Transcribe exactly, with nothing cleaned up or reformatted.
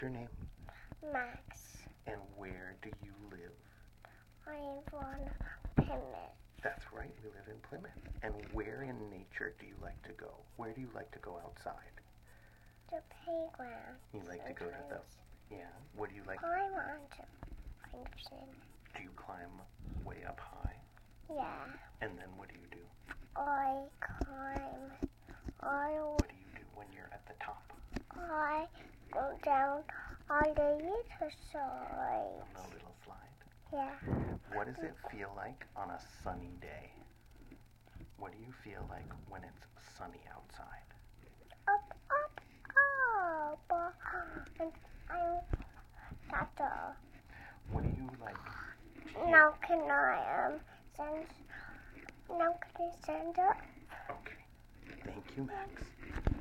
Your name? Max. And where do you live? I am from Plymouth. That's right, we live in Plymouth. And where in nature do you like to go? Where do you like to go outside? The playground. You like to go to the... Yeah. What do you like? Climb onto function. Do you climb way up high? Yeah. And then what do you do? I climb. I, What do you do when you're at the top? I go down on the little side. On the little slide? Yeah. What does it feel like on a sunny day? What do you feel like when it's sunny outside? Up, up, up. And I'm Tata. What do you like? Now can I um send? Now can I send up? Okay. Thank you, Max.